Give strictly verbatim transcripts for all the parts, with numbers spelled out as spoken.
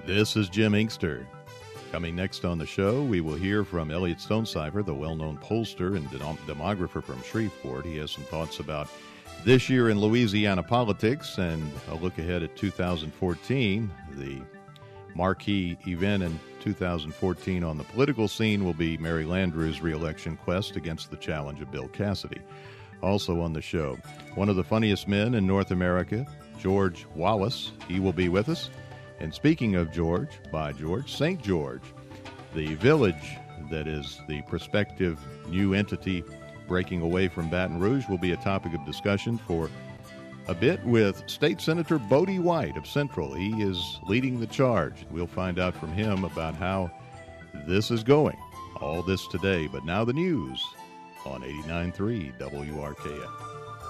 This is Jim Inkster. Coming next on the show, we will hear from Elliot Stonecipher, the well-known pollster and demographer from Shreveport. He has some thoughts about this year in Louisiana politics and a look ahead at two thousand fourteen. The marquee event in two thousand fourteen on the political scene will be Mary Landrieu's re-election quest against the challenge of Bill Cassidy. Also on the show, one of the funniest men in North America, George Wallace. He will be with us. And speaking of George, by George, Saint George, the village that is the prospective new entity breaking away from Baton Rouge, will be a topic of discussion for a bit with State Senator Bodie White of Central. He is leading the charge. We'll find out from him about how this is going. All this today, but now the news on eighty-nine point three W R K F.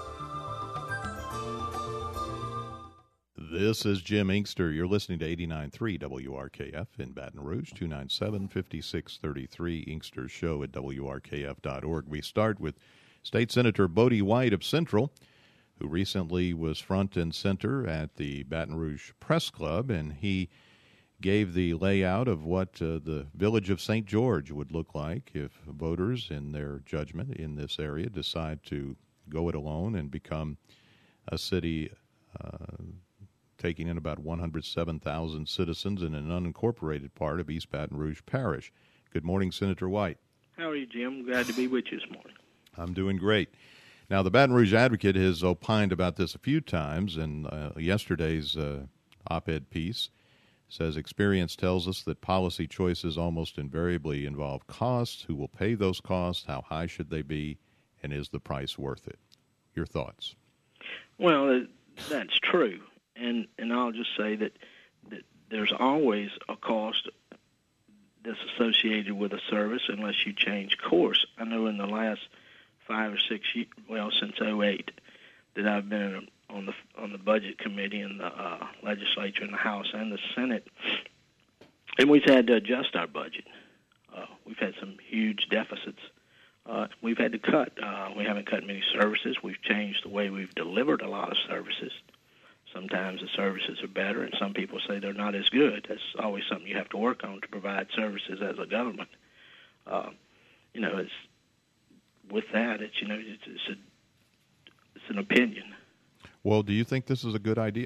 This is Jim Inkster. You're listening to eighty-nine point three W R K F in Baton Rouge, two nine seven, five six three three, Inkster's Show at W R K F dot org. We start with State Senator Bodie White of Central, who recently was front and center at the Baton Rouge Press Club, and he gave the layout of what uh, the village of Saint George would look like if voters, in their judgment in this area, decide to go it alone and become a city uh, taking in about one hundred seven thousand citizens in an unincorporated part of East Baton Rouge Parish. Good morning, Senator White. How are you, Jim? Glad to be with you this morning. I'm doing great. Now, the Baton Rouge Advocate has opined about this a few times, and uh, yesterday's uh, op-ed piece says experience tells us that policy choices almost invariably involve costs. Who will pay those costs? How high should they be? And is the price worth it? Your thoughts? Well, that's true. And and I'll just say that, that there's always a cost that's associated with a service unless you change course. I know in the last five or six years, well, since oh eight, that I've been on the on the budget committee in the uh, legislature, in the House and the Senate, and we've had to adjust our budget. Uh, we've had some huge deficits. Uh, we've had to cut. Uh, we haven't cut many services. We've changed the way we've delivered a lot of services. Sometimes the services are better, and some people say they're not as good. That's always something you have to work on to provide services as a government. Uh, you know, it's with that, it's you know, it's, it's a it's an opinion. Well, do you think this is a good idea?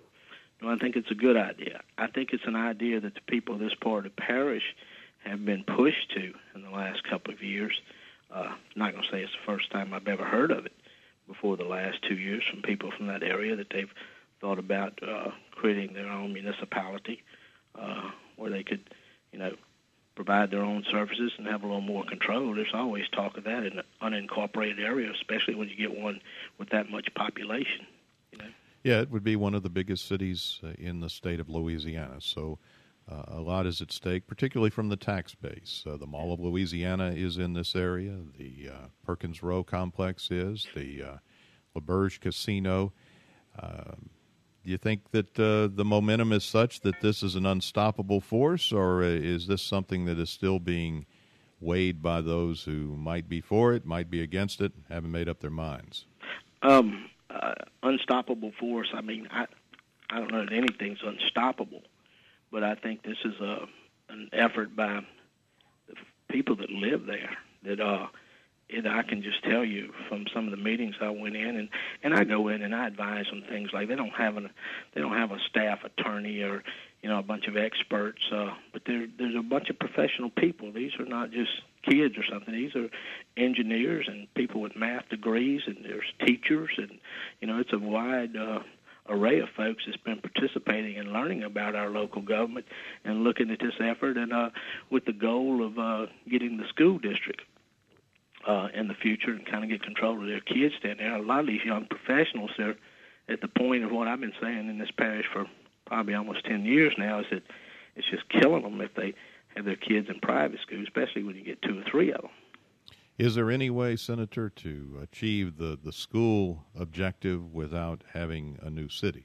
No, I think it's a good idea. I think it's an idea that the people of this part of the parish have been pushed to in the last couple of years. Uh, I'm not going to say it's the first time I've ever heard of it before the last two years from people from that area, that they've thought about uh, creating their own municipality uh, where they could, you know, provide their own services and have a little more control. There's always talk of that in an unincorporated area, especially when you get one with that much population. You know? Yeah, it would be one of the biggest cities uh, in the state of Louisiana, so uh, a lot is at stake, particularly from the tax base. Uh, the Mall of Louisiana is in this area. The uh, Perkins Row complex is. The uh, LaBerge Casino. Uh, do you think that uh, the momentum is such that this is an unstoppable force, or uh, is this something that is still being weighed by those who might be for it, might be against it, haven't made up their minds? Um, uh, unstoppable force, I mean, I, I don't know that anything's unstoppable, but I think this is a an effort by the people that live there that uh, it, I can just tell you from some of the meetings I went in, and, and I go in and I advise on things like they don't have an they don't have a staff attorney or you know a bunch of experts, uh, but there there's a bunch of professional people. These are not just kids or something. These are engineers and people with math degrees, and there's teachers, and you know it's a wide uh, array of folks that's been participating and learning about our local government and looking at this effort, and uh, with the goal of uh, getting the school district uh, in the future and kind of get control of their kids down there. A lot of these young professionals are at the point of what I've been saying in this parish for probably almost ten years now, is that it's just killing them if they have their kids in private schools, especially when you get two or three of them. Is there any way, Senator, to achieve the, the school objective without having a new city?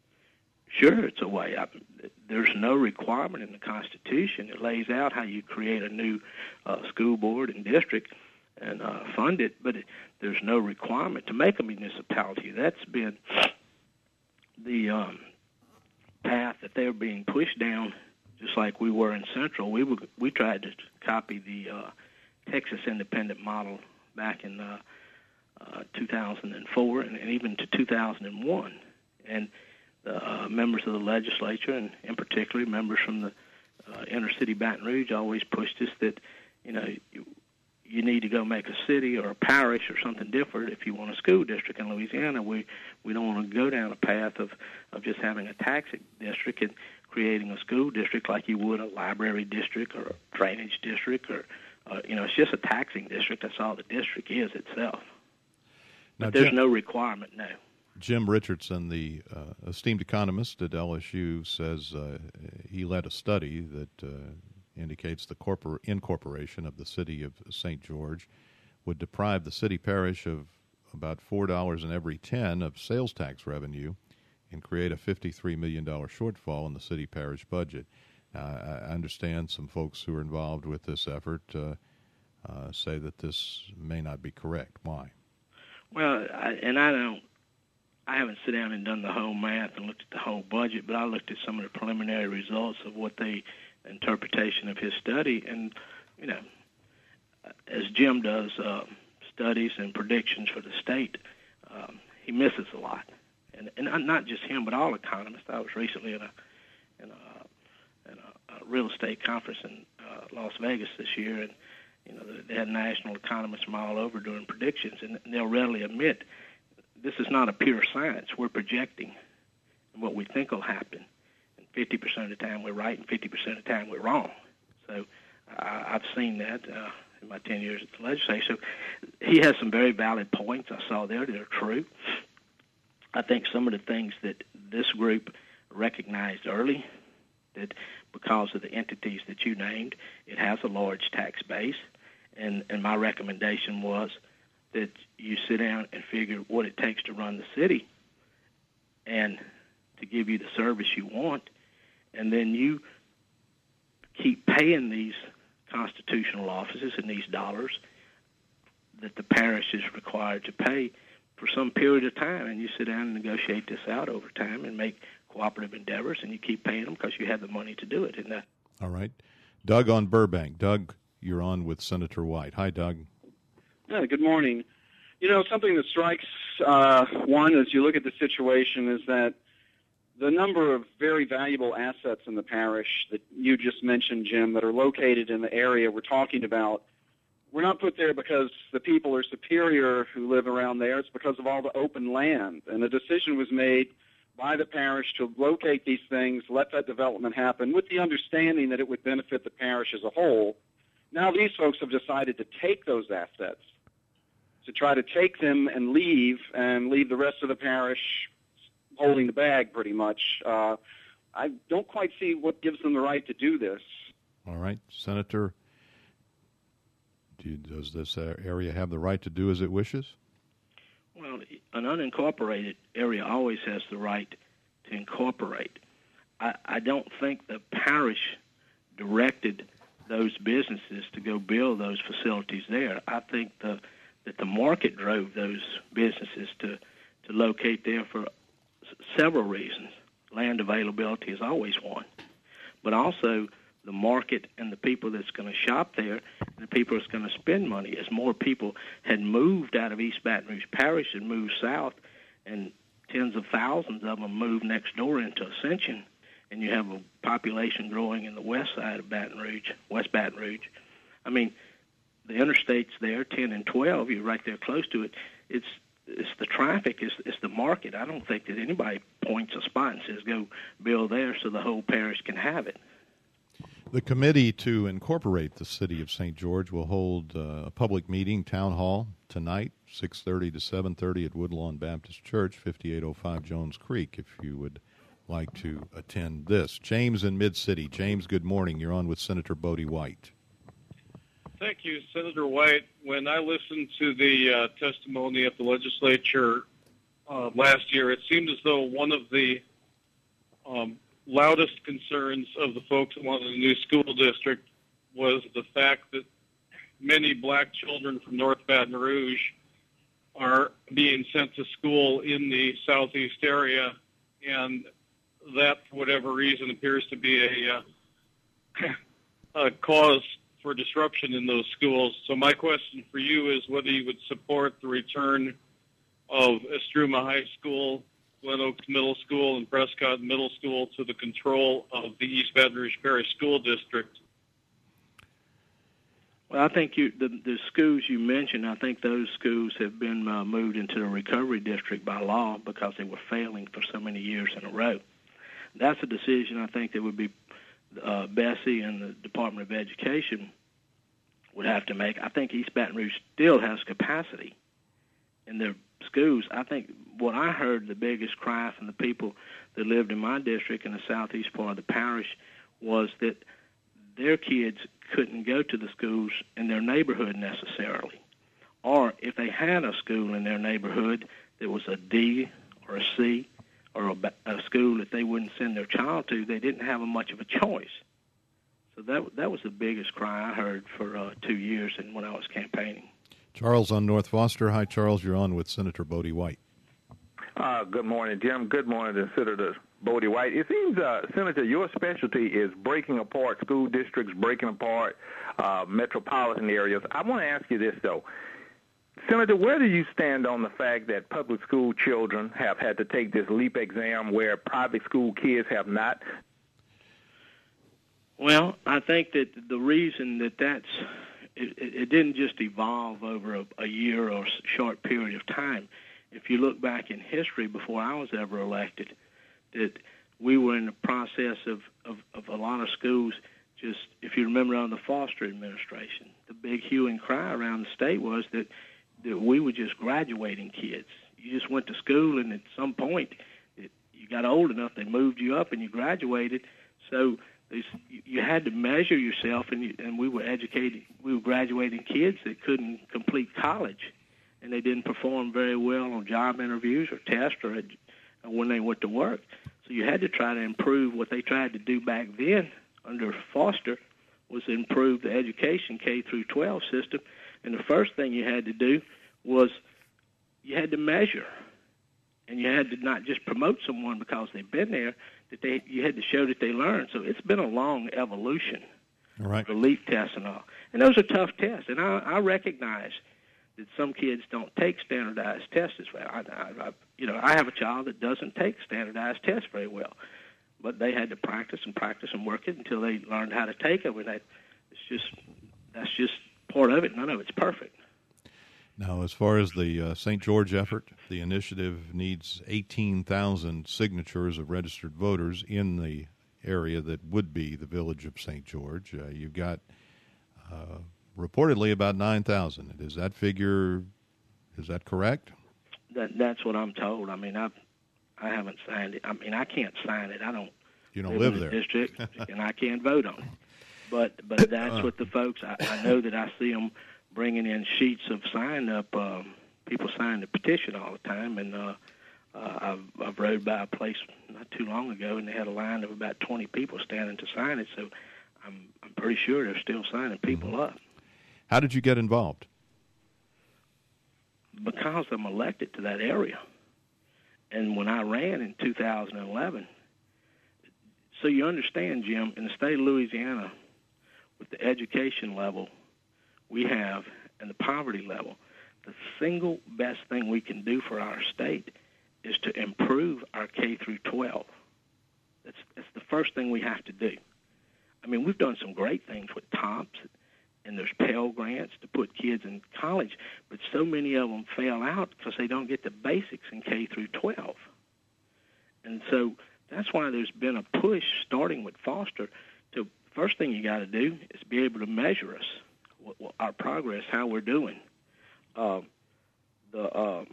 Sure, it's a way. I, there's no requirement in the Constitution. It lays out how you create a new uh, school board and district and uh, fund it, but it, there's no requirement to make a municipality. That's been the um, path that they were being pushed down, just like we were in Central. We were, we tried to copy the uh, Texas independent model back in uh, uh, two thousand four and, and even to two thousand one. And the uh, members of the legislature, and in particular members from the uh, inner city Baton Rouge, always pushed us that, you know, you, you need to go make a city or a parish or something different if you want a school district in Louisiana. We we don't want to go down a path of, of just having a taxing district and creating a school district like you would a library district or a drainage district, or uh, you know, it's just a taxing district. That's all the district is itself. Now, but there's Jim, no requirement now. Jim Richardson, the uh, esteemed economist at L S U, says uh, he led a study that uh, indicates the corpor- incorporation of the city of Saint George would deprive the city parish of about four dollars in every ten of sales tax revenue and create a fifty-three million dollars shortfall in the city parish budget. Uh, I understand some folks who are involved with this effort uh, uh, say that this may not be correct. Why? Well, I, and I don't, I haven't sit down and done the whole math and looked at the whole budget, but I looked at some of the preliminary results of what they, interpretation of his study, and, you know, as Jim does uh, studies and predictions for the state, um, he misses a lot. And, and not just him, but all economists. I was recently in a, in a, in a, a real estate conference in uh, Las Vegas this year, and, you know, they had national economists from all over doing predictions, and they'll readily admit this is not a pure science. We're projecting what we think will happen. And fifty percent of the time we're right, and fifty percent of the time we're wrong. So uh, I've seen that uh, in my ten years at the legislature. So he has some very valid points I saw there that are true. I think some of the things that this group recognized early, that because of the entities that you named, it has a large tax base. And, and my recommendation was that you sit down and figure what it takes to run the city and to give you the service you want, and then you keep paying these constitutional offices and these dollars that the parish is required to pay for some period of time, and you sit down and negotiate this out over time and make cooperative endeavors, and you keep paying them because you have the money to do it. And that. All right. Doug on Burbank. Doug, you're on with Senator White. Hi, Doug. Yeah, good morning. You know, something that strikes uh, one as you look at the situation is that the number of very valuable assets in the parish that you just mentioned, Jim, that are located in the area we're talking about, we're not put there because the people are superior who live around there. It's because of all the open land. And a decision was made by the parish to locate these things, let that development happen, with the understanding that it would benefit the parish as a whole. Now these folks have decided to take those assets, to try to take them and leave, and leave the rest of the parish holding the bag pretty much. Uh, I don't quite see what gives them the right to do this. All right. Senator, do you, does this area have the right to do as it wishes? Well, an unincorporated area always has the right to incorporate. I, I don't think the parish directed those businesses to go build those facilities there. I think the, that the market drove those businesses to, to locate there for several reasons. Land availability is always one, but also the market and the people that's going to shop there and the people that's going to spend money. As more people had moved out of East Baton Rouge Parish and moved south, and tens of thousands of them moved next door into Ascension, and you have a population growing in the west side of Baton Rouge, West Baton Rouge. I mean, the interstates there, ten and twelve, you're right there close to it. It's it's the traffic, it's, it's the market. I don't think that anybody points a spot and says, go build there so the whole parish can have it. The committee to incorporate the city of Saint George will hold uh, a public meeting, town hall, tonight, six thirty to seven thirty at Woodlawn Baptist Church, fifty-eight oh five Jones Creek, if you would like to attend this. James in Mid-City. James, good morning. You're on with Senator Bodie White. Thank you, Senator White. When I listened to the uh, testimony at the legislature uh, last year, it seemed as though one of the um, loudest concerns of the folks who wanted a new school district was the fact that many black children from North Baton Rouge are being sent to school in the southeast area, and that, for whatever reason, appears to be a, uh, a cause for disruption in those schools. So my question for you is whether you would support the return of Estruma High School, Glen Oaks Middle School, and Prescott Middle School to the control of the East Baton Rouge Parish School District. Well, I think you, the, the schools you mentioned, I think those schools have been uh, moved into the recovery district by law because they were failing for so many years in a row. That's a decision I think that would be uh, Bessie and the Department of Education would have to make. I think East Baton Rouge still has capacity in their schools. I think what I heard the biggest cry from the people that lived in my district in the southeast part of the parish was that their kids couldn't go to the schools in their neighborhood necessarily. Or if they had a school in their neighborhood that was a D or a C or a, a school that they wouldn't send their child to, they didn't have a much of a choice. So that that was the biggest cry I heard for uh, two years and when I was campaigning. Charles on North Foster. Hi, Charles. You're on with Senator Bodie White. Uh, good morning, Jim. Good morning to Senator Bodie White. It seems, uh, Senator, your specialty is breaking apart school districts, breaking apart uh, metropolitan areas. I want to ask you this, though. Senator, where do you stand on the fact that public school children have had to take this LEAP exam where private school kids have not? Well, I think that the reason that that's it, it didn't just evolve over a, a year or short period of time. If you look back in history before I was ever elected, that we were in the process of, of, of a lot of schools just, if you remember on the Foster administration, the big hue and cry around the state was that, that we were just graduating kids. You just went to school, and at some point it, you got old enough, they moved you up, and you graduated. So you had to measure yourself, and, you, and we were educating, we were graduating kids that couldn't complete college, and they didn't perform very well on job interviews or tests or when they went to work. So you had to try to improve. What they tried to do back then under Foster was to improve the education K through twelve system, and the first thing you had to do was you had to measure, and you had to not just promote someone because they've been there, that they you had to show that they learned. So it's been a long evolution, all right, the LEAP tests and all. And those are tough tests, and I, I recognize that some kids don't take standardized tests as well. I, I, I, you know, I have a child that doesn't take standardized tests very well, but they had to practice and practice and work it until they learned how to take them. And that, it's just that's just part of it. None of it's perfect. Now, as far as the uh, Saint George effort, the initiative needs eighteen thousand signatures of registered voters in the area that would be the village of Saint George. Uh, you've got uh, reportedly about nine thousand. Is that figure, is that correct? That That's what I'm told. I mean, I I haven't signed it. I mean, I can't sign it. I don't You don't live, live in the there. district, and I can't vote on it. But, but that's what the folks, I, I know that I see them bringing in sheets of sign up. Um, people sign the petition all the time, and uh, uh, I've, I've rode by a place not too long ago, and they had a line of about twenty people standing to sign it. So I'm I'm pretty sure they're still signing people mm-hmm. up. How did you get involved? Because I'm elected to that area, and when I ran in two thousand eleven. So you understand, Jim, in the state of Louisiana, with the education level we have and the poverty level, the single best thing we can do for our state is to improve our K through twelve. That's, that's the first thing we have to do. I mean, we've done some great things with TOPS, and there's Pell Grants to put kids in college, but so many of them fail out because they don't get the basics in K through twelve. And so that's why there's been a push, starting with Foster, to first thing you got to do is be able to measure us, what, what, our progress, how we're doing. Uh, the um,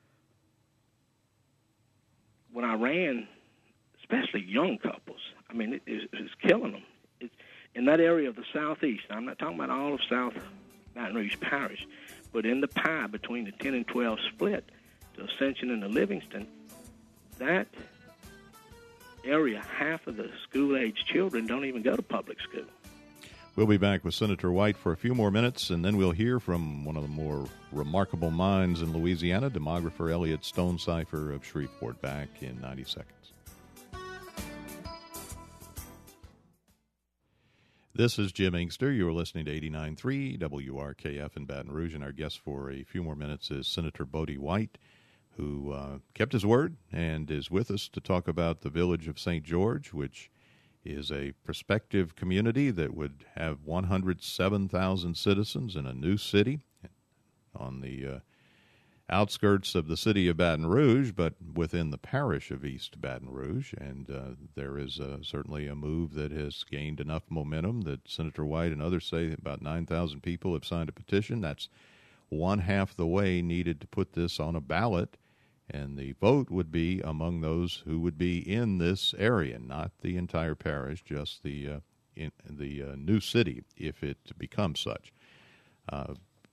when I ran, especially young couples, I mean, it, it, it's killing them. It's, in that area of the southeast, I'm not talking about all of South Baton Rouge Parish, but in the pie between the ten and twelve split, the Ascension and the Livingston, that area, half of the school-age children don't even go to public school. We'll be back with Senator White for a few more minutes, and then we'll hear from one of the more remarkable minds in Louisiana, demographer Elliot Stonecipher of Shreveport, back in ninety seconds. This is Jim Inkster. You're listening to eighty-nine point three W R K F in Baton Rouge, and our guest for a few more minutes is Senator Bodie White, who uh, kept his word and is with us to talk about the village of Saint George, which is a prospective community that would have one hundred seven thousand citizens in a new city on the uh, outskirts of the city of Baton Rouge, but within the parish of East Baton Rouge. And uh, there is uh, certainly a move that has gained enough momentum that Senator White and others say about nine thousand people have signed a petition. That's one half the way needed to put this on a ballot, and the vote would be among those who would be in this area, not the entire parish, just the uh, in the uh, new city, if it becomes such. Uh,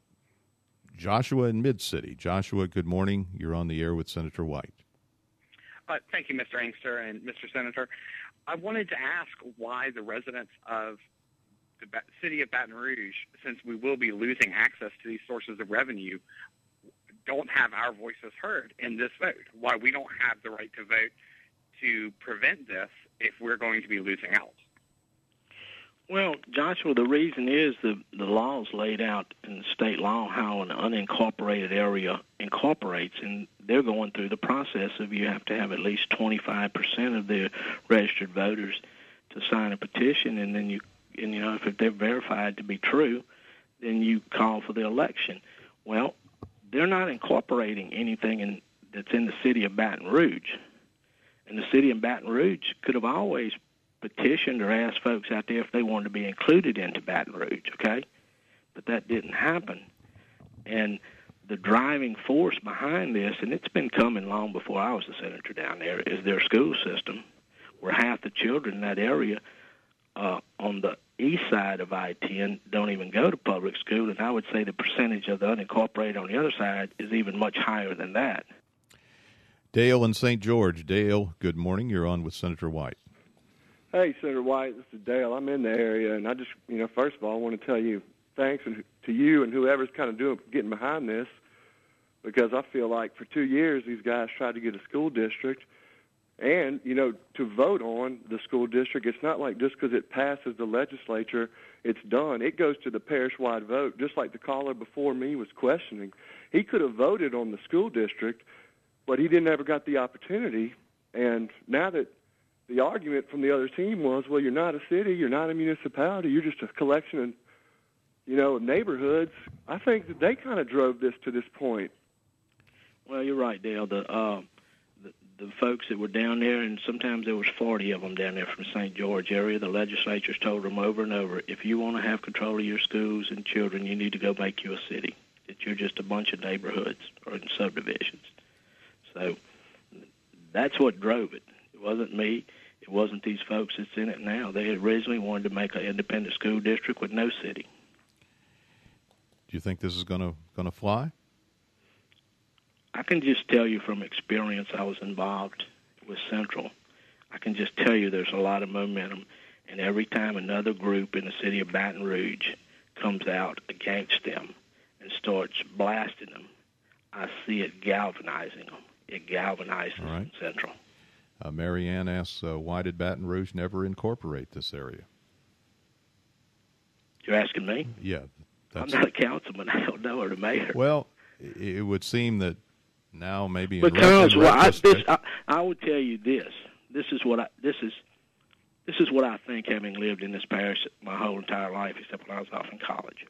Joshua in Mid-City. Joshua, good morning. You're on the air with Senator White. Uh, thank you, Mister Inkster and Mister Senator. I wanted to ask why the residents of the ba- city of Baton Rouge, since we will be losing access to these sources of revenue, don't have our voices heard in this vote, why we don't have the right to vote to prevent this if we're going to be losing out. Well, Joshua, the reason is the, the laws laid out in the state law how an unincorporated area incorporates, and they're going through the process of you have to have at least twenty-five percent of the registered voters to sign a petition, and then you, and you know, if they're verified to be true, then you call for the election. Well, they're not incorporating anything in, that's in the city of Baton Rouge, and the city of Baton Rouge could have always petitioned or asked folks out there if they wanted to be included into Baton Rouge, okay? But that didn't happen. And the driving force behind this, and it's been coming long before I was a senator down there, is their school system, where half the children in that area uh, on the east side of I ten don't even go to public school, and I would say the percentage of the unincorporated on the other side is even much higher than that. Dale in Saint George. Dale, good morning. You're on with Senator White. Hey, Senator White, this is Dale. I'm in the area, and I just, you know, first of all, I want to tell you thanks to you and whoever's kind of doing getting behind this, because I feel like for two years these guys tried to get a school district, and, you know, to vote on the school district, it's not like just because it passes the legislature, it's done. It goes to the parish-wide vote, just like the caller before me was questioning. He could have voted on the school district, but he didn't ever got the opportunity, and now that the argument from the other team was, well, you're not a city, you're not a municipality, you're just a collection of, you know, neighborhoods. I think that they kind of drove this to this point. Well, you're right, Dale. The, uh, the the folks that were down there, and sometimes there was forty of them down there from the Saint George area, the legislatures told them over and over, if you want to have control of your schools and children, you need to go make you a city, that you're just a bunch of neighborhoods or subdivisions. So that's what drove it. It wasn't me. It wasn't these folks that's in it now. They originally wanted to make an independent school district with no city. Do you think this is going to going to fly? I can just tell you from experience, I was involved with Central. I can just tell you there's a lot of momentum, and every time another group in the city of Baton Rouge comes out against them and starts blasting them, I see it galvanizing them. It galvanizes right. Central. Uh, Mary Ann asks, uh, why did Baton Rouge never incorporate this area? You're asking me? Yeah. That's I'm not a councilman. I don't know, or the mayor. Well, it would seem that now maybe in because well, I, this, I, I would tell you this. This is what I this is this is what I think, having lived in this parish my whole entire life, except when I was off in college.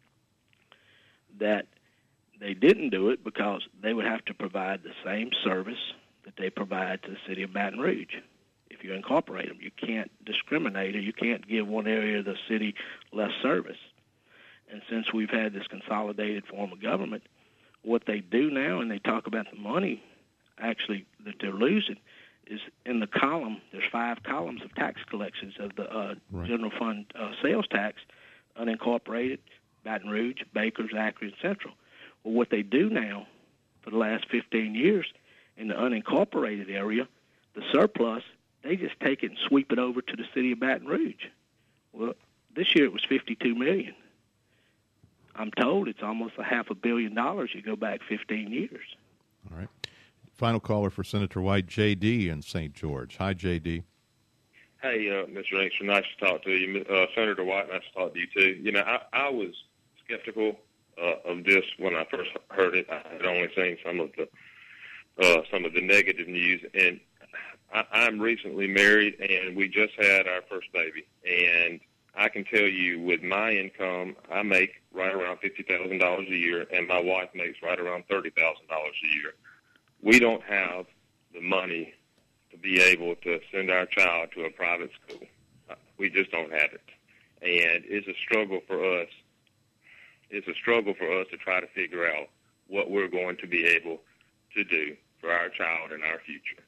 That they didn't do it because they would have to provide the same service that they provide to the city of Baton Rouge. If you incorporate them, you can't discriminate, or you can't give one area of the city less service. And since we've had this consolidated form of government, what they do now, and they talk about the money actually that they're losing, is in the column, there's five columns of tax collections of the uh, right. general fund uh, sales tax, unincorporated, Baton Rouge, Baker, Zachary, and Central. Well, what they do now for the last fifteen years in the unincorporated area, the surplus, they just take it and sweep it over to the city of Baton Rouge. Well, this year it was fifty-two million dollars. I'm told it's almost a half a billion dollars you go back fifteen years. All right. Final caller for Senator White, J D in Saint George. Hi, J D. Hey, uh, Mister Inkster, nice to talk to you. Uh, Senator White, nice to talk to you, too. You know, I, I was skeptical uh, of this when I first heard it. I had only seen some of the uh, some of the negative news, and I, I'm recently married, and we just had our first baby. And I can tell you, with my income, I make right around fifty thousand dollars a year, and my wife makes right around thirty thousand dollars a year. We don't have the money to be able to send our child to a private school. We just don't have it. And it's a struggle for us. It's a struggle for us to try to figure out what we're going to be able to do for our child and our future.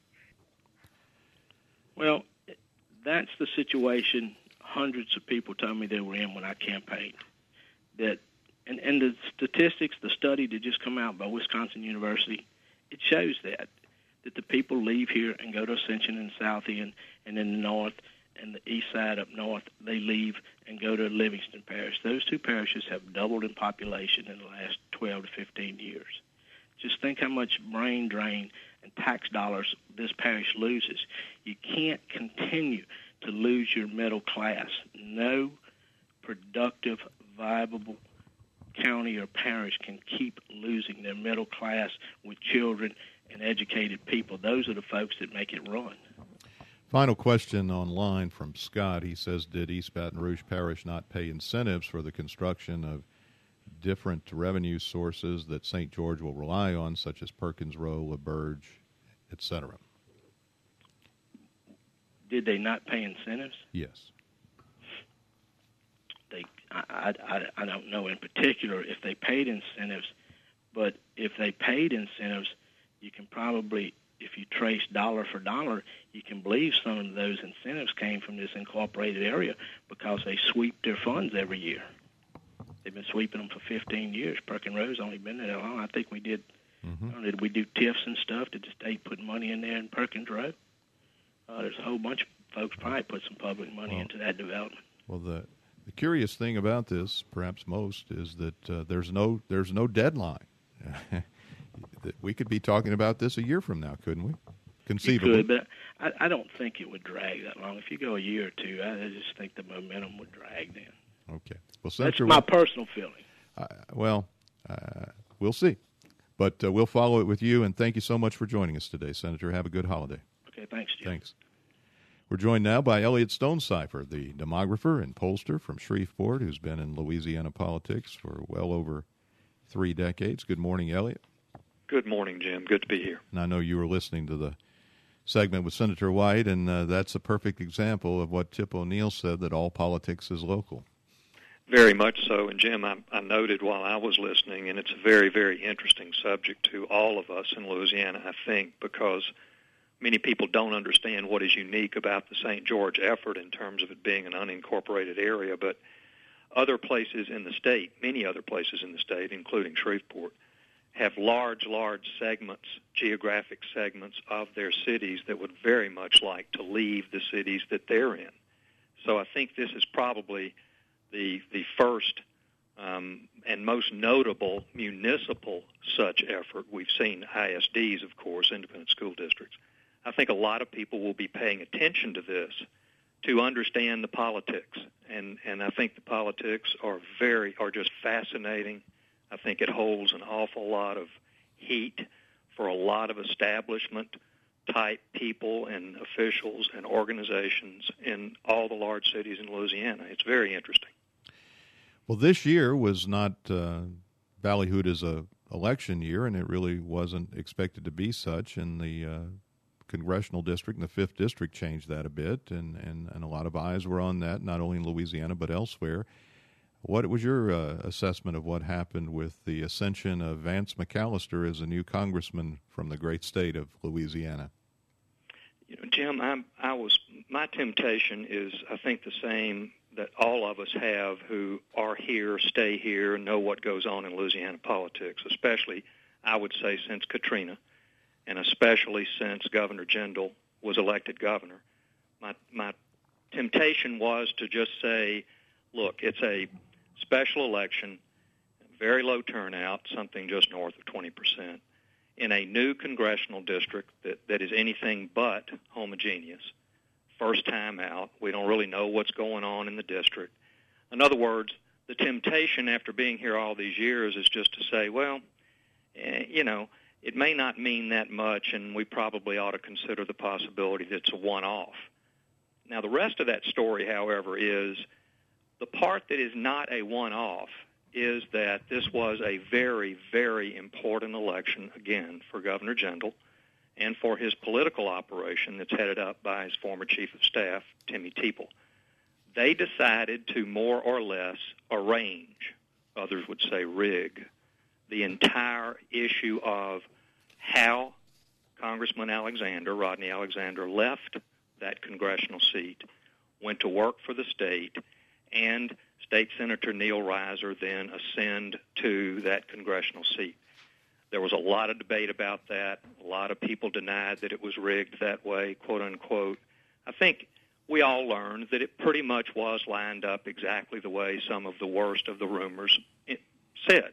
Well, that's the situation hundreds of people told me they were in when I campaigned. That, and, and the statistics, the study that just come out by Wisconsin University, it shows that. that the people leave here and go to Ascension and South End, and in the north and the east side up north, they leave and go to Livingston Parish. Those two parishes have doubled in population in the last twelve to fifteen years. Just think how much brain drain and tax dollars this parish loses. You can't continue to lose your middle class. No productive, viable county or parish can keep losing their middle class with children and educated people. Those are the folks that make it run. Final question online from Scott. He says, did East Baton Rouge Parish not pay incentives for the construction of different revenue sources that Saint George will rely on, such as Perkins Row, LaBerge, et cetera? Did they not pay incentives? Yes. They, I, I, I don't know in particular if they paid incentives, but if they paid incentives, you can probably, if you trace dollar for dollar, you can believe some of those incentives came from this incorporated area because they sweep their funds every year. They've been sweeping them for fifteen years. Perkins Row's only been there that long. I think we did, mm-hmm. did we do T I Fs and stuff? Did the state put money in there in Perkins Row? Uh, there's a whole bunch of folks probably put some public money well, into that development. Well, the the curious thing about this, perhaps most, is that uh, there's no there's no deadline. We could be talking about this a year from now, couldn't we? Conceivably. You could, but I, I don't think it would drag that long. If you go a year or two, I just think the momentum would drag then. Okay. Well, Senator, that's my personal feeling. Uh, well, uh, we'll see. But uh, we'll follow it with you, and thank you so much for joining us today, Senator. Have a good holiday. Okay, thanks, Jim. Thanks. We're joined now by Elliot Stonecipher, the demographer and pollster from Shreveport, who's been in Louisiana politics for well over three decades. Good morning, Elliot. Good morning, Jim. Good to be here. And I know you were listening to the segment with Senator White, and uh, that's a perfect example of what Tip O'Neill said, that all politics is local. Very much so. And, Jim, I, I noted while I was listening, and it's a very, very interesting subject to all of us in Louisiana, I think, because many people don't understand what is unique about the Saint George effort in terms of it being an unincorporated area. But other places in the state, many other places in the state, including Shreveport, have large, large segments, geographic segments of their cities that would very much like to leave the cities that they're in. So I think this is probably the the first um, and most notable municipal such effort. We've seen I S Ds, of course, independent school districts. I think a lot of people will be paying attention to this to understand the politics, and, and I think the politics are very are just fascinating. I think it holds an awful lot of heat for a lot of establishment-type people and officials and organizations in all the large cities in Louisiana. It's very interesting. Well, this year was not uh, ballyhooed as a election year, and it really wasn't expected to be such. And the uh, congressional district and the fifth district changed that a bit, and, and, and a lot of eyes were on that, not only in Louisiana but elsewhere. What was your uh, assessment of what happened with the ascension of Vance McAllister as a new congressman from the great state of Louisiana? You know, Jim, I'm, I was my temptation is, I think, the same that all of us have who are here, stay here, know what goes on in Louisiana politics, especially, I would say, since Katrina, and especially since Governor Jindal was elected governor. My, my temptation was to just say, look, it's a special election, very low turnout, something just north of twenty percent, in a new congressional district that, that is anything but homogeneous, first time out. We don't really know what's going on in the district. In other words, the temptation after being here all these years is just to say, well, eh, you know, it may not mean that much, and we probably ought to consider the possibility that it's a one-off. Now, the rest of that story, however, is the part that is not a one-off is that this was a very, very important election, again, for Governor Jindal and for his political operation that's headed up by his former chief of staff, Timmy Teeple. They decided to more or less arrange, others would say rig, the entire issue of how Congressman Alexander, Rodney Alexander, left that congressional seat, went to work for the state, and State Senator Neil Reiser then ascend to that congressional seat. There was a lot of debate about that. A lot of people denied that it was rigged that way, quote unquote. I think we all learned that it pretty much was lined up exactly the way some of the worst of the rumors said.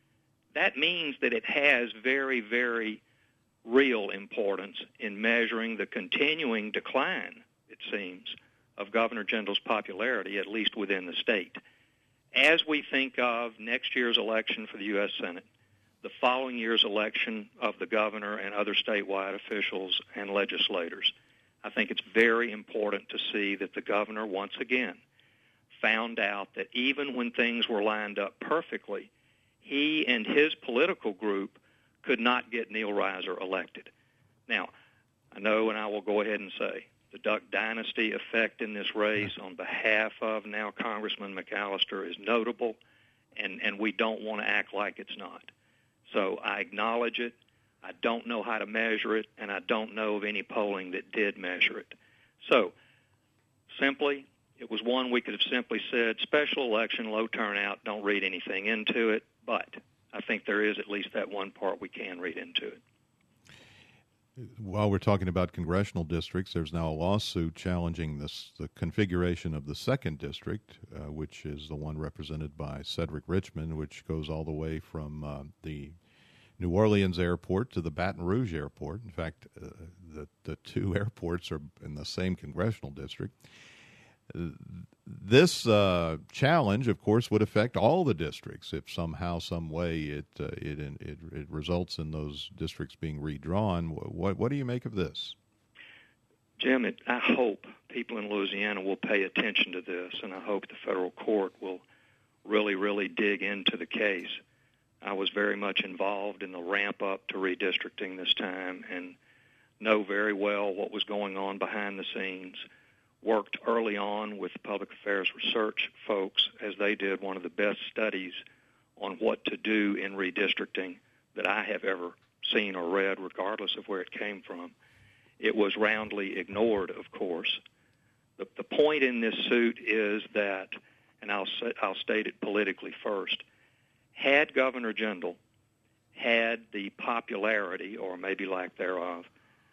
That means that it has very, very real importance in measuring the continuing decline, it seems, of Governor Jindal's popularity, at least within the state. As we think of next year's election for the U S Senate, the following year's election of the governor and other statewide officials and legislators, I think it's very important to see that the governor, once again, found out that even when things were lined up perfectly, he and his political group could not get Neil Reiser elected. Now, I know, and I will go ahead and say, the Duck Dynasty effect in this race on behalf of now Congressman McAllister is notable, and, and we don't want to act like it's not. So I acknowledge it. I don't know how to measure it, and I don't know of any polling that did measure it. So simply, it was one we could have simply said, special election, low turnout, don't read anything into it, but I think there is at least that one part we can read into it. While we're talking about congressional districts, there's now a lawsuit challenging this, the configuration of the second district, uh, which is the one represented by Cedric Richmond, which goes all the way from uh, the New Orleans airport to the Baton Rouge airport. In fact, uh, the, the two airports are in the same congressional district. This uh, challenge, of course, would affect all the districts if somehow, some way, it uh, it, it it results in those districts being redrawn. What what do you make of this, Jim? It, I hope people in Louisiana will pay attention to this, and I hope the federal court will really, really dig into the case. I was very much involved in the ramp up to redistricting this time, and know very well what was going on behind the scenes. Worked early on with public affairs research folks as they did one of the best studies on what to do in redistricting that I have ever seen or read, regardless of where it came from. It was roundly ignored, of course. The, the point in this suit is that, and I'll, say, I'll state it politically first, had Governor Jindal had the popularity, or maybe lack thereof,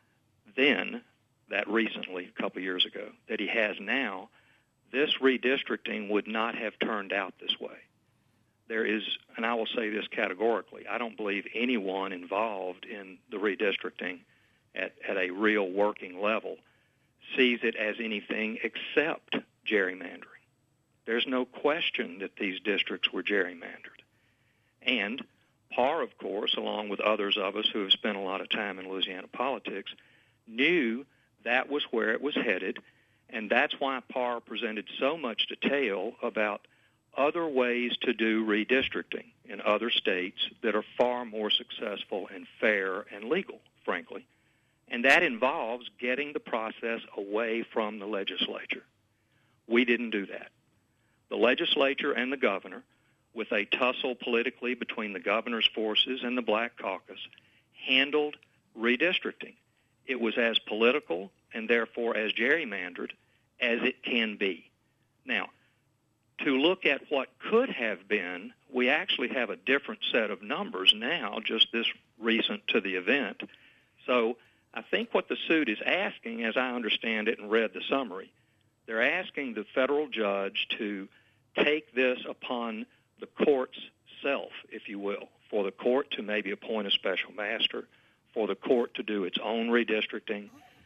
then that recently, a couple of years ago, that he has now, this redistricting would not have turned out this way. There is, and I will say this categorically, I don't believe anyone involved in the redistricting at, at a real working level sees it as anything except gerrymandering. There's no question that these districts were gerrymandered. And Parr, of course, along with others of us who have spent a lot of time in Louisiana politics, knew that was where it was headed, and that's why Parr presented so much detail about other ways to do redistricting in other states that are far more successful and fair and legal, frankly. And that involves getting the process away from the legislature. We didn't do that. The legislature and the governor, with a tussle politically between the governor's forces and the Black Caucus, handled redistricting. It was as political and therefore as gerrymandered as it can be. Now, to look at what could have been, we actually have a different set of numbers now, just this recent to the event. So I think what the suit is asking, as I understand it and read the summary, they're asking the federal judge to take this upon the court's self, if you will, for the court to maybe appoint a special master, for the court to do its own redistricting.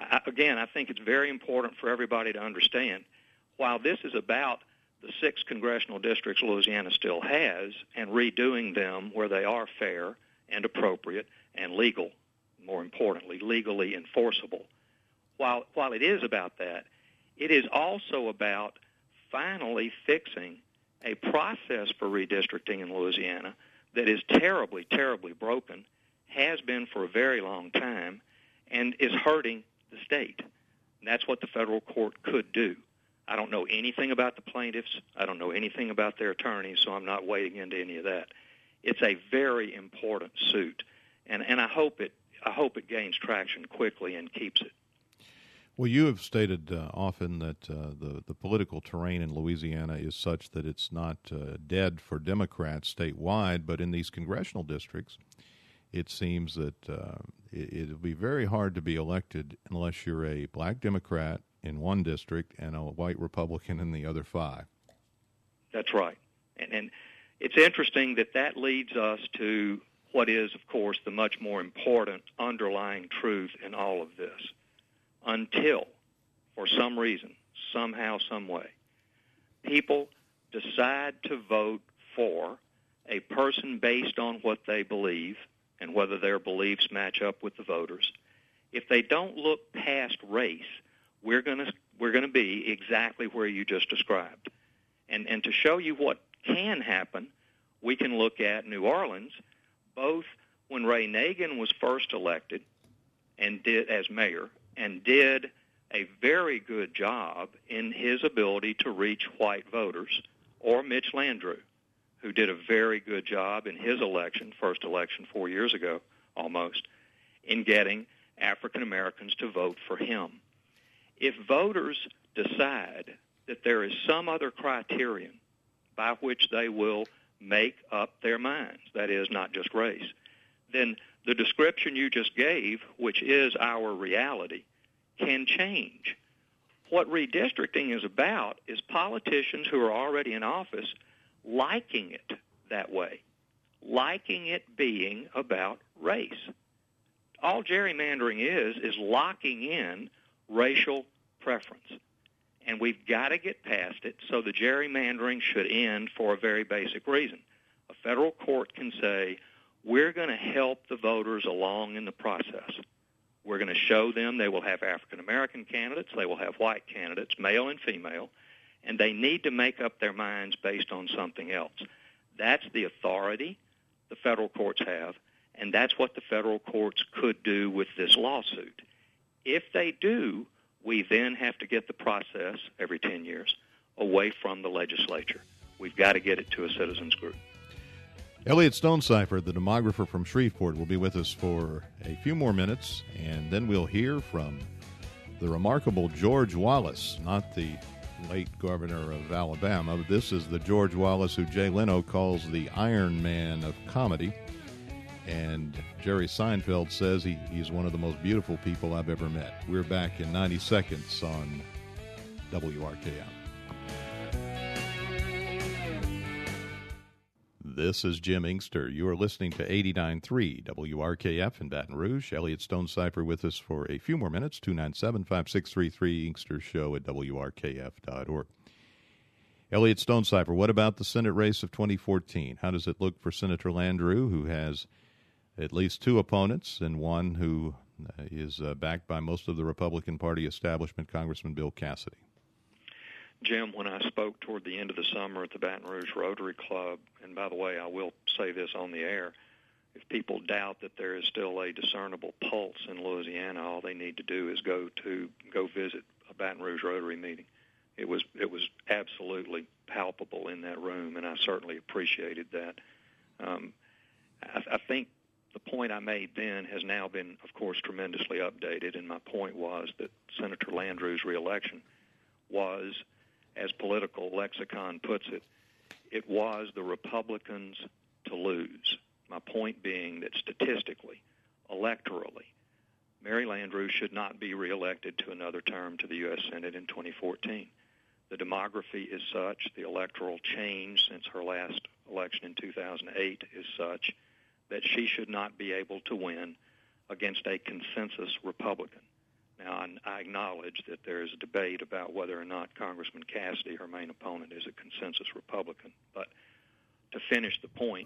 I, again, I think it's very important for everybody to understand, while this is about the six congressional districts Louisiana still has and redoing them where they are fair and appropriate and legal, more importantly, legally enforceable, while, while it is about that, it is also about finally fixing a process for redistricting in Louisiana that is terribly, terribly broken, has been for a very long time, and is hurting the state. And that's what the federal court could do. I don't know anything about the plaintiffs. I don't know anything about their attorneys, so I'm not wading into any of that. It's a very important suit, and, and I hope it I hope it gains traction quickly and keeps it. Well, you have stated uh, often that uh, the, the political terrain in Louisiana is such that it's not uh, dead for Democrats statewide, but in these congressional districts, it seems that uh, it, it'll be very hard to be elected unless you're a black Democrat in one district and a white Republican in the other five. That's right. And, and it's interesting that that leads us to what is, of course, the much more important underlying truth in all of this. Until, for some reason, somehow, some way, people decide to vote for a person based on what they believe and whether their beliefs match up with the voters, if they don't look past race, we're going to we're going to be exactly where you just described. And and to show you what can happen, we can look at New Orleans, both when Ray Nagin was first elected and did as mayor, and did a very good job in his ability to reach white voters, or Mitch Landrieu, who did a very good job in his election, first election four years ago almost, in getting African Americans to vote for him. If voters decide that there is some other criterion by which they will make up their minds, that is, not just race, then the description you just gave, which is our reality, can change. What redistricting is about is politicians who are already in office liking it that way, liking it being about race. All gerrymandering is is locking in racial preference. And we've got to get past it, so the gerrymandering should end for a very basic reason. A federal court can say, we're going to help the voters along in the process. We're going to show them they will have African-American candidates, they will have white candidates, male and female, and they need to make up their minds based on something else. That's the authority the federal courts have, and that's what the federal courts could do with this lawsuit. If they do, we then have to get the process every ten years away from the legislature. We've got to get it to a citizens group. Elliot Stonecipher, the demographer from Shreveport, will be with us for a few more minutes, and then we'll hear from the remarkable George Wallace, not the late governor of Alabama. This is the George Wallace who Jay Leno calls the Iron Man of comedy. And Jerry Seinfeld says he, he's one of the most beautiful people I've ever met. We're back in ninety seconds on W R K F. This is Jim Inkster. You are listening to eighty-nine point three W R K F in Baton Rouge. Elliot Stonecipher with us for a few more minutes. two nine seven, five six three three, Inkster Show at W R K F dot org. Elliot Stonecipher, what about the Senate race of twenty fourteen? How does it look for Senator Landrieu, who has at least two opponents, and one who uh, is uh, backed by most of the Republican Party establishment, Congressman Bill Cassidy? Jim, when I spoke toward the end of the summer at the Baton Rouge Rotary Club, and by the way, I will say this on the air, if people doubt that there is still a discernible pulse in Louisiana, all they need to do is go to go visit a Baton Rouge Rotary meeting. It was it was absolutely palpable in that room, and I certainly appreciated that. Um, I, I think the point I made then has now been, of course, tremendously updated, and my point was that Senator Landrieu's reelection was, as political lexicon puts it, it was the Republicans to lose. My point being that statistically, electorally, Mary Landrieu should not be reelected to another term to the U S Senate in twenty fourteen. The demography is such, the electoral change since her last election in two thousand eight is such, that she should not be able to win against a consensus Republican. Now, I, I acknowledge that there is a debate about whether or not Congressman Cassidy, her main opponent, is a consensus Republican. But to finish the point,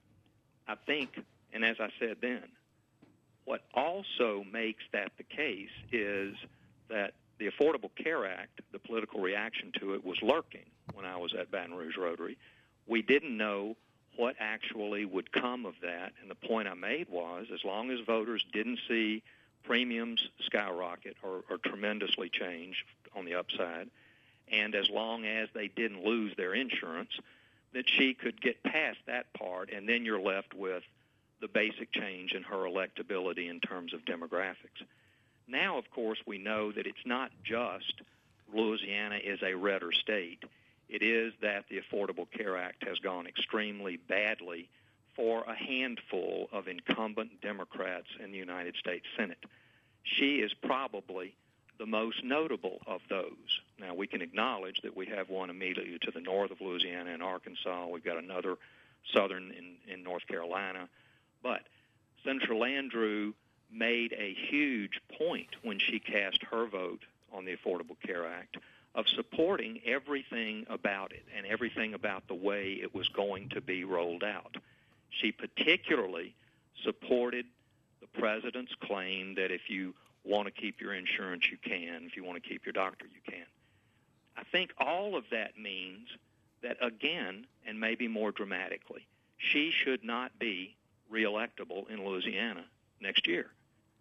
I think, and as I said then, what also makes that the case is that the Affordable Care Act, the political reaction to it, was lurking when I was at Baton Rouge Rotary. We didn't know what actually would come of that, and the point I made was, as long as voters didn't see premiums skyrocket or, or tremendously change on the upside, and as long as they didn't lose their insurance, that she could get past that part, and then you're left with the basic change in her electability in terms of demographics. Now, of course, we know that it's not just Louisiana is a redder state. It is that the Affordable Care Act has gone extremely badly for a handful of incumbent Democrats in the United States Senate. She is probably the most notable of those. Now, we can acknowledge that we have one immediately to the north of Louisiana in Arkansas. We've got another southern in, in North Carolina. But Senator Landrieu made a huge point when she cast her vote on the Affordable Care Act of supporting everything about it and everything about the way it was going to be rolled out. She particularly supported the president's claim that if you want to keep your insurance, you can. If you want to keep your doctor, you can. I think all of that means that, again, and maybe more dramatically, she should not be reelectable in Louisiana next year.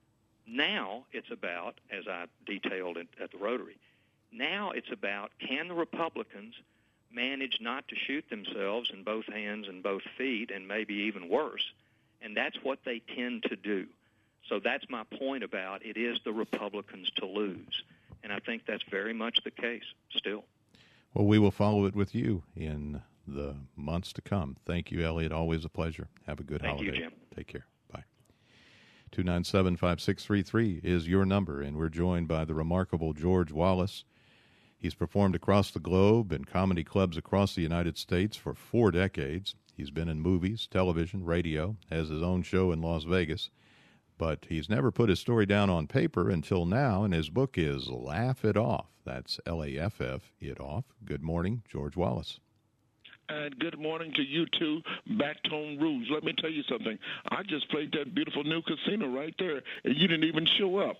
Now it's about, as I detailed at, at the Rotary, now it's about, can the Republicans manage not to shoot themselves in both hands and both feet, and maybe even worse? And that's what they tend to do. So that's my point about it is the Republicans to lose. And I think that's very much the case still. Well, we will follow it with you in the months to come. Thank you, Elliot. Always a pleasure. Have a good Thank holiday. You, Jim. Take care. Bye. two nine seven, five six three three is your number, and we're joined by the remarkable George Wallace. He's performed across the globe in comedy clubs across the United States for four decades. He's been in movies, television, radio, has his own show in Las Vegas. But he's never put his story down on paper until now, and his book is Laugh It Off. That's L A F F, It Off. Good morning, George Wallace. And good morning to you too, Baton Rouge. Let me tell you something. I just played that beautiful new casino right there, and you didn't even show up.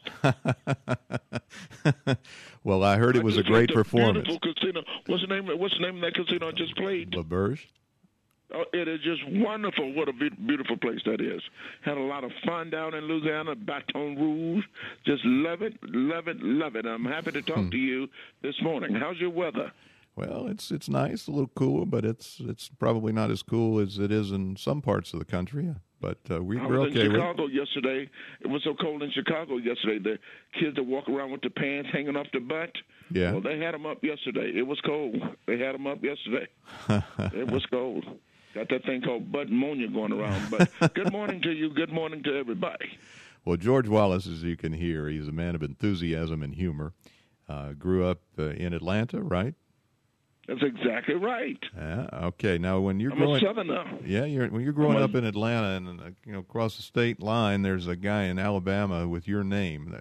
Well, I heard it was a great performance. Beautiful casino. What's the name? What's the name of that casino I just played? La Berge. Oh, it is just wonderful. What a be- beautiful place that is. Had a lot of fun down in Louisiana, Baton Rouge. Just love it, love it, love it. I'm happy to talk hmm. to you this morning. How's your weather? Well, it's it's nice, a little cool, but it's it's probably not as cool as it is in some parts of the country. But uh, we, I we're was okay in with Chicago yesterday. It was so cold in Chicago yesterday. The kids that walk around with the pants hanging off the butt. Yeah. Well, they had them up yesterday. It was cold. They had them up yesterday. It was cold. Got that thing called butt pneumonia going around. But good morning to you. Good morning to everybody. Well, George Wallace, as you can hear, he's a man of enthusiasm and humor. Uh, grew up uh, in Atlanta, right? That's exactly right. Yeah. Okay. Now, when you're I'm growing, a Southerner. Yeah, you're when you're growing I'm up a, in Atlanta, and uh, you know, across the state line, there's a guy in Alabama with your name.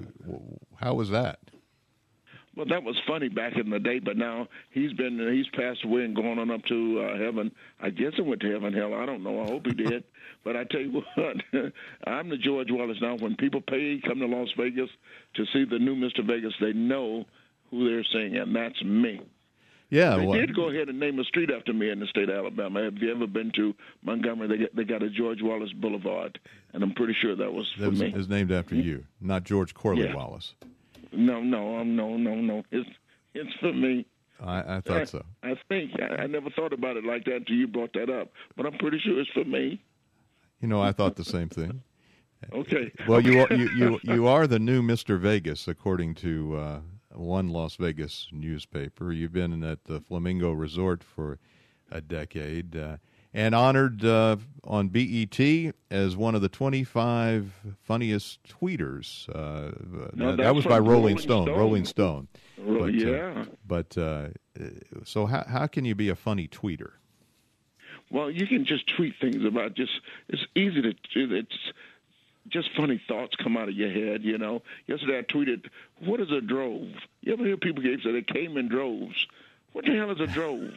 How was that? Well, that was funny back in the day, but now he's been he's passed away and gone on up to uh, heaven. I guess he went to heaven, hell, I don't know. I hope he did. But I tell you what, I'm the George Wallace now. When people pay, come to Las Vegas to see the new Mister Vegas, they know who they're seeing, and that's me. Yeah, they well, did go ahead and name a street after me in the state of Alabama. Have you ever been to Montgomery? They got, they got a George Wallace Boulevard, and I'm pretty sure that was for that was, me. Is named after you, not George Corley yeah. Wallace. No, no, um, no, no, no. It's it's for me. I, I thought I, so. I think I, I never thought about it like that until you brought that up. But I'm pretty sure it's for me. You know, I thought the same thing. Okay. Well, you are you, you you are the new Mister Vegas, according to uh, one Las Vegas newspaper. You've been at the Flamingo Resort for a decade, uh, and honored uh, on B E T as one of the twenty-five funniest tweeters. Uh, no, that was by Rolling, Rolling Stone. Stone. Rolling Stone. Well, but, yeah. Uh, but uh, so how how can you be a funny tweeter? Well, you can just tweet things about just. It's easy to. It's just funny thoughts come out of your head, you know. Yesterday I tweeted, what is a drove? You ever hear people say they came in droves? What the hell is a drove?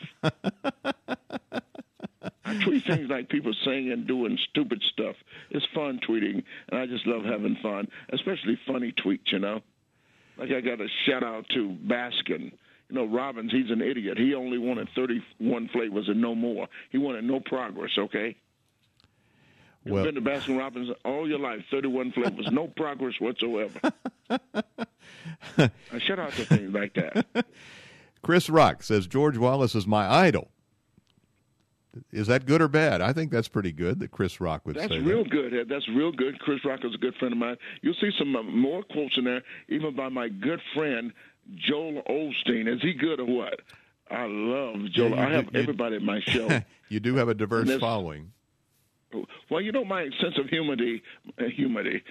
I tweet things like people saying and doing stupid stuff. It's fun tweeting, and I just love having fun, especially funny tweets, you know. Like I got a shout-out to Baskin. You know, Robbins, he's an idiot. He only wanted thirty-one flavors and no more. He wanted no progress, okay? You've Well, been to Baskin Robbins all your life, thirty-one flavors, no progress whatsoever. I shout out to things like that. Chris Rock says George Wallace is my idol. Is that good or bad? I think that's pretty good that Chris Rock would That's say real that. good. That's real good. Chris Rock is a good friend of mine. You'll see some uh, more quotes in there, even by my good friend Joel Osteen. Is he good or what? I love Joel. Yeah, you I have do- you- everybody at my show. You do have a diverse And there's- following. Well, you know, my sense of humidity, uh, humidity,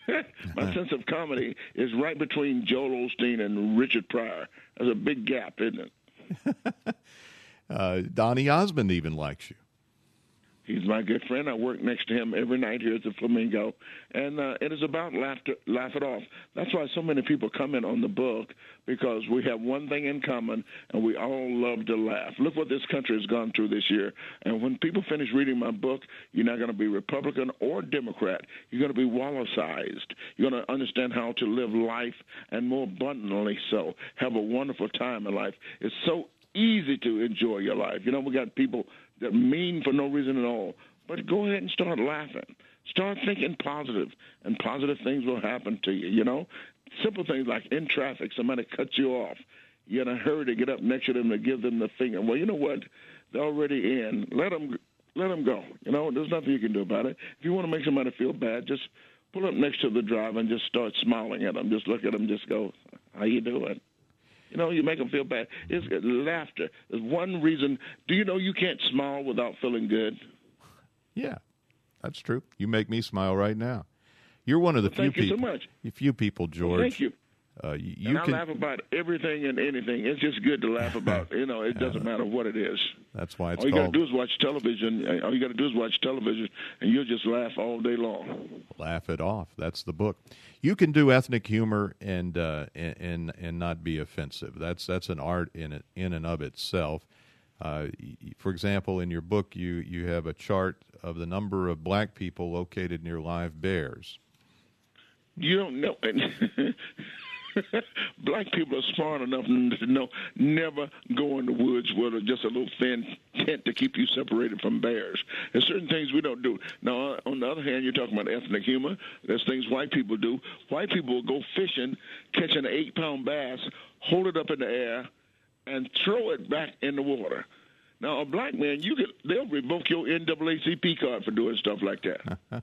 my sense of comedy is right between Joel Osteen and Richard Pryor. There's a big gap, isn't it? Uh, Donny Osmond even likes you. He's my good friend. I work next to him every night here at the Flamingo, and uh, it is about laughter, laugh it off. That's why so many people comment on the book, because we have one thing in common, and we all love to laugh. Look what this country has gone through this year, and when people finish reading my book, you're not going to be Republican or Democrat. You're going to be Wallaceized. You're going to understand how to live life, and more abundantly so, have a wonderful time in life. It's so easy to enjoy your life. You know, we got people that mean for no reason at all. But go ahead and start laughing. Start thinking positive, and positive things will happen to you, you know? Simple things like in traffic, somebody cuts you off. You're in a hurry to get up next to them to give them the finger. Well, you know what? They're already in. Let them, let them go. You know, there's nothing you can do about it. If you want to make somebody feel bad, just pull up next to the driver and just start smiling at them. Just look at them, just go, how you doing? You know, you make them feel bad. It's laughter. There's one reason. Do you know you can't smile without feeling good? Yeah, that's true. You make me smile right now. You're one of the Well, few thank you so people. much. Few people, George. Well, thank you. Uh, you you And I can. laugh about everything and anything. It's just good to laugh about. You know, it doesn't matter what it is. That's why it's all you got to called do is watch television. All you got to do is watch television, and you'll just laugh all day long. Laugh It Off. That's the book. You can do ethnic humor and uh, and and not be offensive. That's that's an art in it, in and of itself. Uh, for example, in your book, you you have a chart of the number of black people located near live bears. You don't know. Black people are smart enough to know never go in the woods with just a little thin tent to keep you separated from bears. There's certain things we don't do. Now, on the other hand, you're talking about ethnic humor. There's things white people do. White people will go fishing, catch an eight-pound bass, hold it up in the air, and throw it back in the water. Now, a black man, you could, they'll revoke your N double A C P card for doing stuff like that.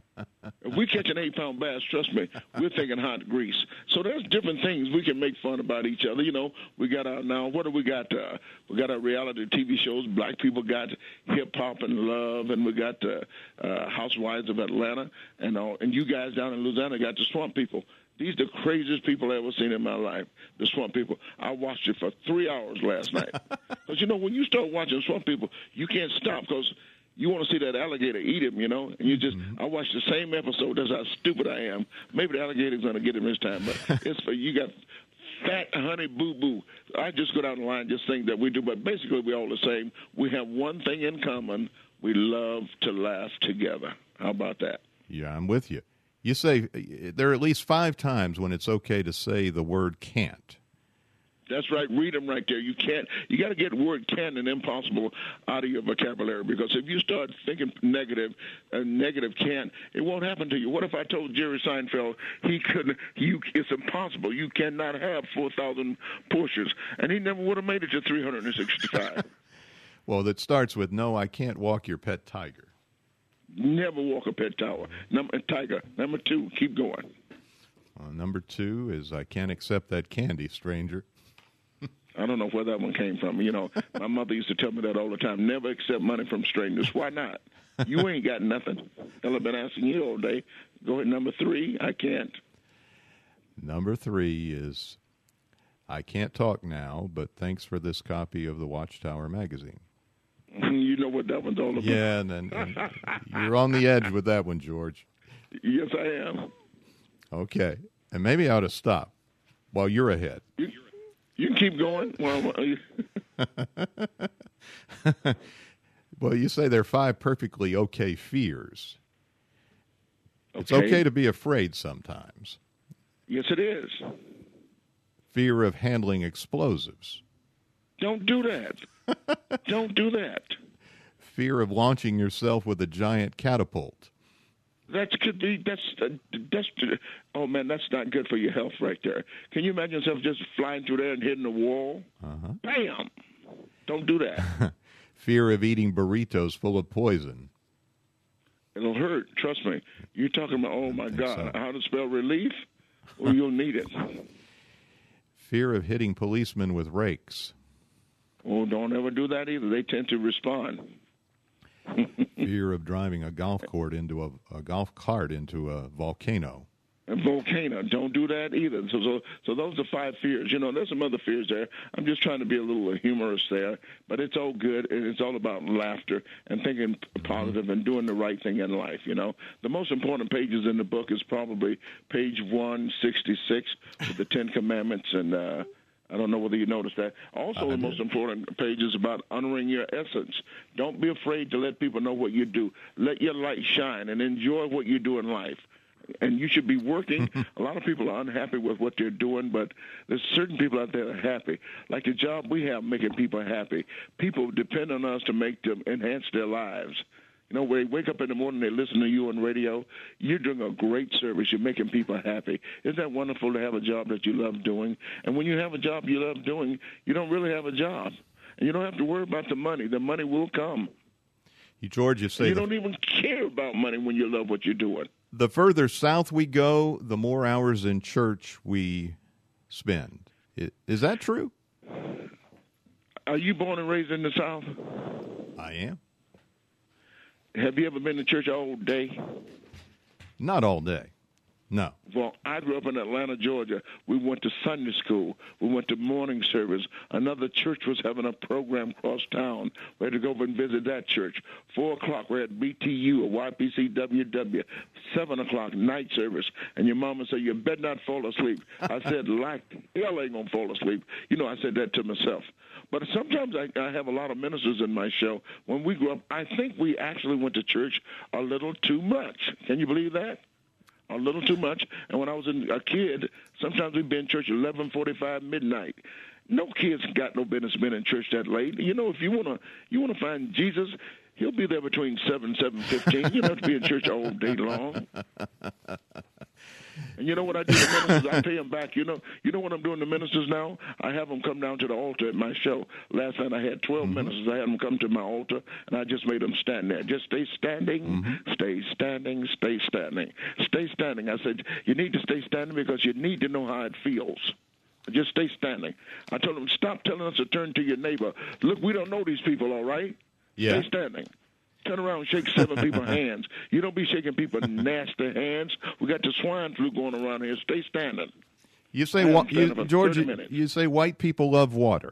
If we catch an eight-pound bass, trust me, we're thinking hot grease. So there's different things we can make fun about each other. You know, we got our, now, what do we got? Uh, we got our reality T V shows. Black people got hip-hop and love, and we got uh, uh, Housewives of Atlanta, and, uh, and you guys down in Louisiana got the Swamp People. These are the craziest people I've ever seen in my life, the Swamp People. I watched it for three hours last night. Because, you know, when you start watching Swamp People, you can't stop because you want to see that alligator eat him, you know. And you just, mm-hmm. I watched the same episode. That's how stupid I am. Maybe the alligator's going to get him this time, but it's for, you got fat honey boo-boo. I just go down the line and just think that we do, but basically we're all the same. We have one thing in common. We love to laugh together. How about that? Yeah, I'm with you. You say there are at least five times when it's okay to say the word can't. That's right. Read them right there. You can't. You got to get word "can" and "impossible" out of your vocabulary, because if you start thinking negative, uh, negative can't, it won't happen to you. What if I told Jerry Seinfeld he couldn't? You, it's impossible. You cannot have four thousand Porsches, and he never would have made it to three hundred and sixty-five. Well, that starts with no. I can't walk your pet tiger. Never walk a pet tower. Number tiger. Number two, keep going. Uh, number two is I can't accept that candy, stranger. I don't know where that one came from. You know, my mother used to tell me that all the time. Never accept money from strangers. Why not? You ain't got nothing. Hell, I've been asking you all day. Go ahead, number three. I can't. Number three is I can't talk now, but thanks for this copy of the Watchtower magazine. You know what that one's all about. Yeah, and, and, and you're on the edge with that one, George. Yes, I am. Okay. And maybe I ought to stop while you're ahead. You, you can keep going. Well, well, you say there are five perfectly okay fears. okay. It's okay to be afraid sometimes. Yes, it is. Fear of handling explosives. Don't do that. Don't do that. Fear of launching yourself with a giant catapult. That could be, that's, uh, that's, oh man, that's not good for your health right there. Can you imagine yourself just flying through there and hitting the wall? Uh-huh. Bam! Don't do that. Fear of eating burritos full of poison. It'll hurt, trust me. You're talking about, oh my God, so. how to spell relief? Well, you'll need it. Fear of hitting policemen with rakes. Oh, don't ever do that either. They tend to respond. Fear of driving a golf cart into a, a golf cart into a volcano. A volcano. Don't do that either. So, so, so those are five fears. You know, there's some other fears there. I'm just trying to be a little humorous there, but it's all good, and it's all about laughter and thinking positive and doing the right thing in life. You know, the most important pages in the book is probably page one sixty-six with the Ten Commandments, and uh, I don't know whether you noticed that. Also, I the did. most important page is about honoring your essence. Don't be afraid to let people know what you do. Let your light shine and enjoy what you do in life. And you should be working. A lot of people are unhappy with what they're doing, but there's certain people out there that are happy. Like the job we have, making people happy. People depend on us to make them enhance their lives. You know, when they wake up in the morning, they listen to you on radio. You're doing a great service. You're making people happy. Isn't that wonderful to have a job that you love doing? And when you have a job you love doing, you don't really have a job. And you don't have to worry about the money. The money will come. You, George, you say you the, don't even care about money when you love what you're doing. the further south we go, the more hours in church we spend. Is, is that true? Are you born and raised in the South? I am. Have you ever been to church all day? Not all day. No. Well, I grew up in Atlanta, Georgia. We went to Sunday school. We went to morning service. Another church was having a program across town. We had to go over and visit that church. Four o'clock, we had B T U or Y P C W W. Seven o'clock, night service. And your mama said, you better not fall asleep. I said, like hell ain't going to fall asleep. You know, I said that to myself. But sometimes I, I have a lot of ministers in my show. When we grew up, I think we actually went to church a little too much. Can you believe that? A little too much. And when I was a kid, sometimes we'd be in church eleven forty-five, midnight. No kids got no business being in church that late. You know, if you wanna you wanna find Jesus, he'll be there between seven seven fifteen. You don't have to be in church all day long. And you know what I do to ministers? I pay them back. You know, you know what I'm doing to ministers now? I have them come down to the altar at my show. Last night I had twelve mm-hmm. ministers. I had them come to my altar, and I just made them stand there. Just stay standing, mm-hmm. stay standing, stay standing, stay standing. I said, you need to stay standing because you need to know how it feels. Just stay standing. I told them, stop telling us to turn to your neighbor. Look, we don't know these people, all right? Yeah. Stay standing. Turn around and shake seven people's hands. You don't be shaking people nasty hands. We got the swine flu going around here. Stay standing. You say, wa- you, George, you, you say white people love water.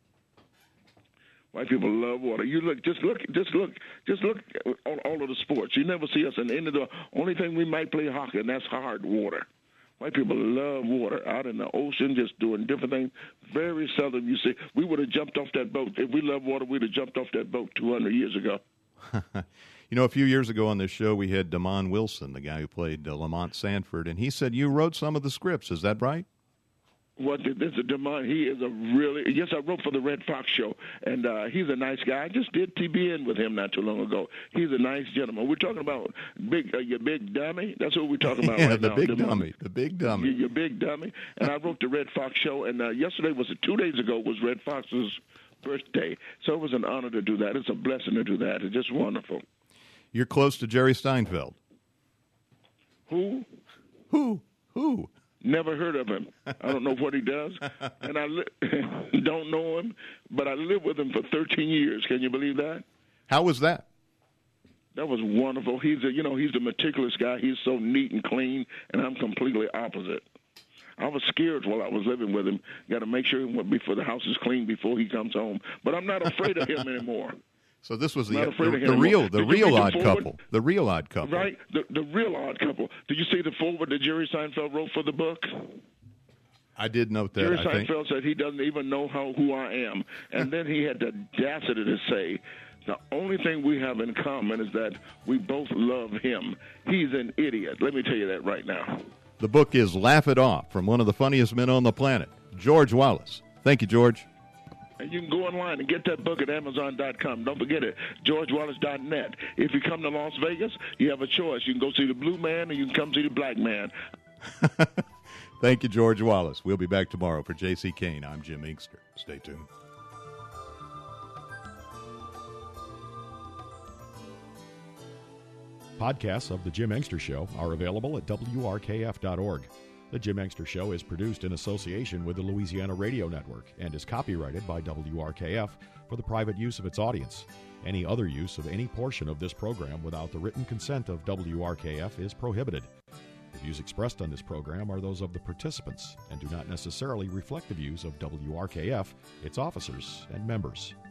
White people love water. You look, just look, just look, just look on all of the sports. You never see us in the end of the only thing we might play hockey, and that's hard water. White people love water, out in the ocean, just doing different things. Very seldom you see. We would have jumped off that boat. If we love water, we'd have jumped off that boat two hundred years ago. You know, a few years ago on this show, we had Damon Wilson, the guy who played uh, Lamont Sanford, and he said you wrote some of the scripts. Is that right? What this is Damon? He is a really yes. I wrote for the Red Fox show, and uh, he's a nice guy. I just did T B N with him not too long ago. He's a nice gentleman. We're talking about big, uh, your big dummy. That's what we're talking about yeah, right the now. Big Damon. dummy, the big dummy, your, your big dummy. And I wrote the Red Fox show, and uh, yesterday was two days ago was Red Fox's birthday, so it was an honor to do that. It's a blessing to do that. It's just wonderful. You're close to Jerry Steinfeld. Who? Who? Who? Never heard of him. I don't know what he does, and I li- don't know him, but I lived with him for thirteen years. Can you believe that? How was that? That was wonderful. He's a, you know, he's a meticulous guy. He's so neat and clean, and I'm completely opposite. I was scared while I was living with him. Got to make sure before the house is clean before he comes home. But I'm not afraid of him anymore. So this was the Not afraid the, of him the anymore. real the Did you real read odd the forward? couple. The real odd couple. Right, the the real odd couple. Did you see the forward that Jerry Seinfeld wrote for the book? I did note that. Jerry I think. Seinfeld said he doesn't even know how who I am, and then he had the audacity to say, "The only thing we have in common is that we both love him. He's an idiot." Let me tell you that right now. The book is Laugh It Off from one of the funniest men on the planet, George Wallace. Thank you, George. And you can go online and get that book at Amazon dot com. Don't forget it, George Wallace dot net. If you come to Las Vegas, you have a choice. You can go see the blue man or you can come see the black man. Thank you, George Wallace. We'll be back tomorrow. For J C. Kane, I'm Jim Inkster. Stay tuned. Podcasts of The Jim Inkster Show are available at W R K F dot org. The Jim Inkster Show is produced in association with the Louisiana Radio Network and is copyrighted by W R K F for the private use of its audience. Any other use of any portion of this program without the written consent of W R K F is prohibited. The views expressed on this program are those of the participants and do not necessarily reflect the views of W R K F, its officers, and members.